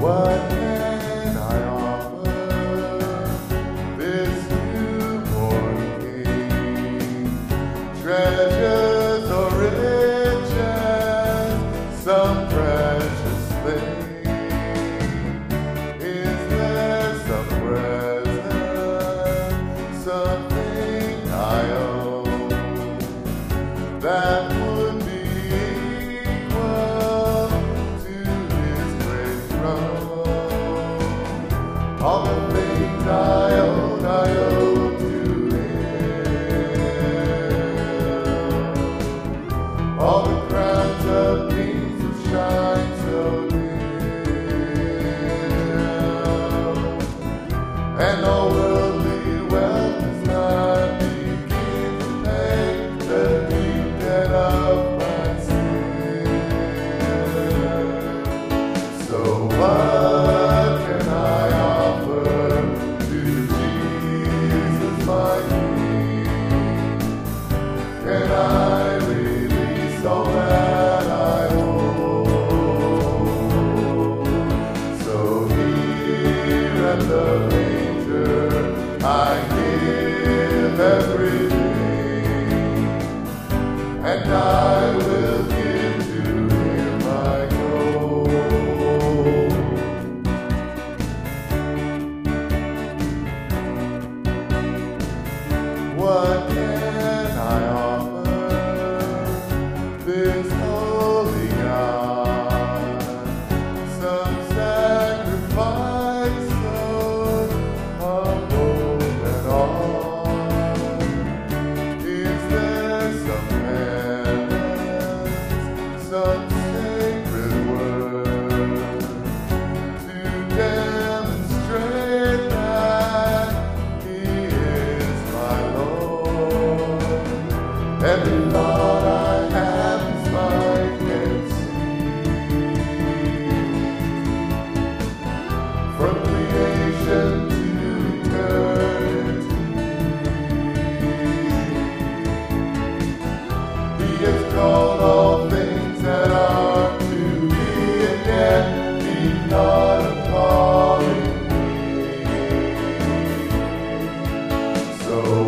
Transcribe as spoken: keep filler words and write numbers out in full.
What can I offer this newborn King? Treasures or riches, some precious thing? Is there some present, something I own that would be equal to His great throne? All the things I own, I owe to Him. All the crowns of kings who shine so dim, and all worldly wealth does not begin to pay the deep debt of my sin. So what can I offer to Jesus my King? Can I release all that I owe? So here at the manger I give everything, and I will give to Him my gold. What can I offer this holy God? Some sacrifice so humble and all. Is there some penance, some sacred word to demonstrate that He is my Lord? Every thought I have His mind can see, from creation to eternity. He has called all things that are to be, and yet He thought of calling me. So